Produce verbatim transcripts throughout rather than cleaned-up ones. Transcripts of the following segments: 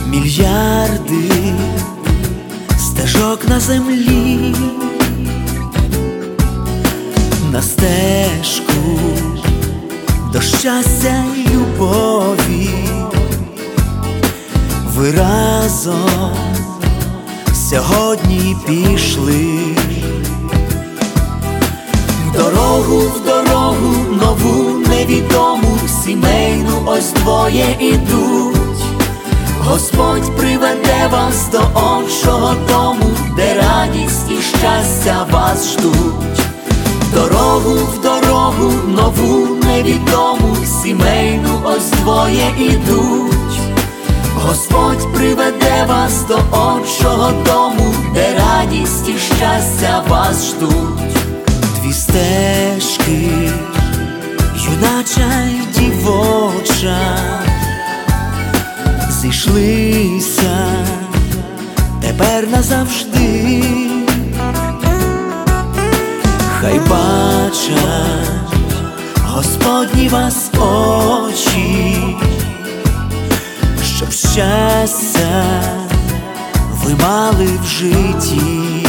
Мільярди стежок на землі, на стежку до щастя й любові. Ви разом сьогодні пішли в дорогу, в дорогу нову, невідому, сімейну, ось двоє ідуть. Господь приведе вас до іншого дому, де радість і щастя вас ждуть. В дорогу, в дорогу нову, невідому, сімейну, ось двоє ідуть. Господь приведе вас до іншого дому, де радість і щастя вас ждуть. Дві стежки, юнача й дівоча, зійшлися тепер назавжди. Хай бачать Господні вас очі, щоб щастя ви мали в житті.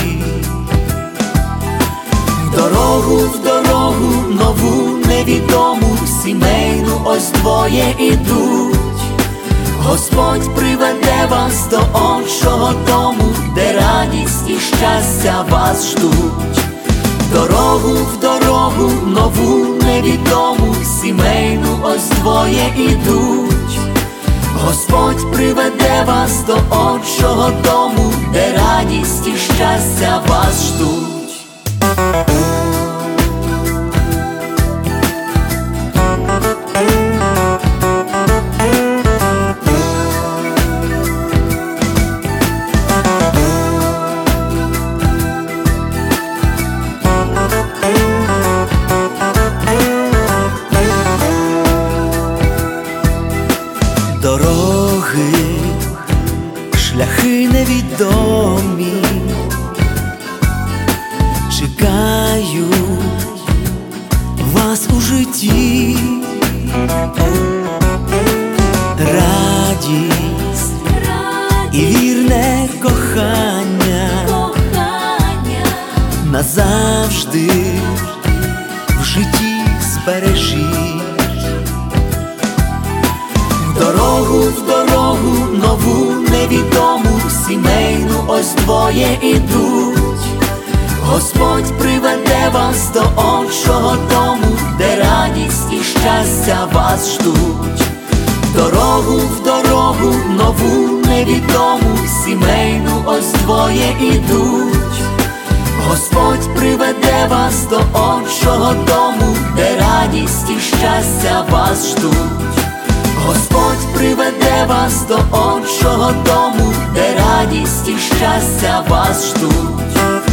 В дорогу, в дорогу нову, невідому, сімейну, ось двоє ідуть. Господь приведе вас до іншого дому, де радість і щастя вас ждуть. В дорогу, в дорогу нову, невідому, сімейну, ось двоє ідуть. Господь приведе вас до іншого дому, де радість і щастя вас ждуть. Дороги, шляхи невідомі чекають вас у житті. Радість і вірне кохання назавжди в житті збережіть. В дорогу, в дорогу нову, невідому, сімейну, ось двоє ідуть. Господь приведе вас до іншого дому, де радість і щастя вас ждуть. В дорогу, в дорогу нову, невідому, сімейну, ось двоє ідуть. Господь приведе вас до іншого дому, де радість і щастя вас ждуть. Господь приведе вас до іншого дому, де радість і щастя вас ждуть.